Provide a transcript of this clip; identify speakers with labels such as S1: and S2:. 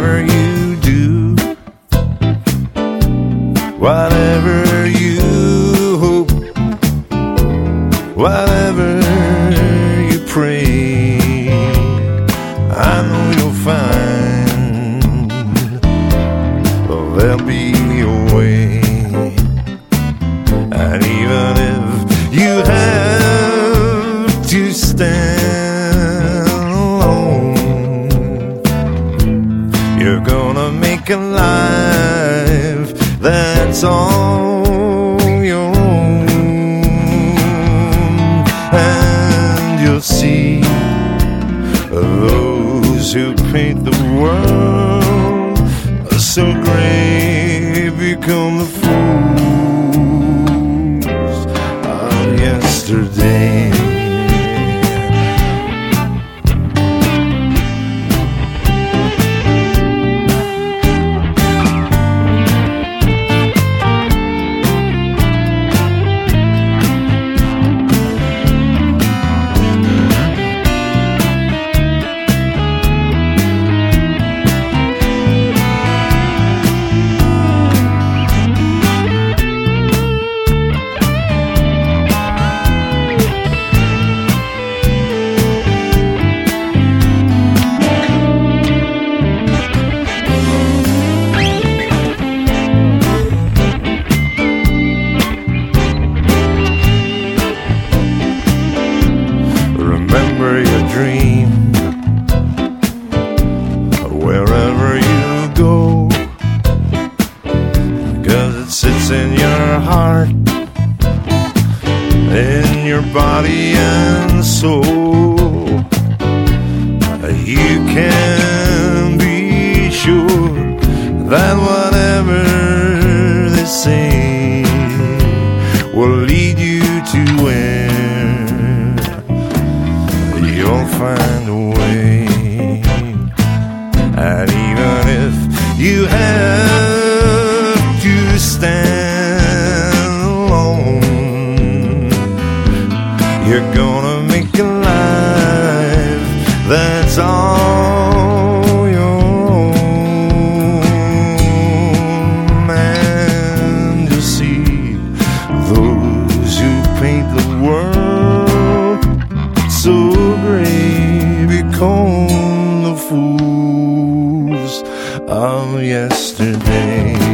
S1: whatever you do, whatever you hope, whatever you pray, I know you'll find there'll be a way. And even if you have to stand alone, you're gonna make a life that's all your own. And you'll see those who paint the world so gray become the fools of yesterday. Remember your dream wherever you go, 'cause it sits in your heart, in your body and soul. You can be sure that whatever they say will lead you to where you'll find a way. And even if you have to stand alone, you're gonna make a life that's all your own. And you'll see those who paint the world so gray become the fools of yesterday.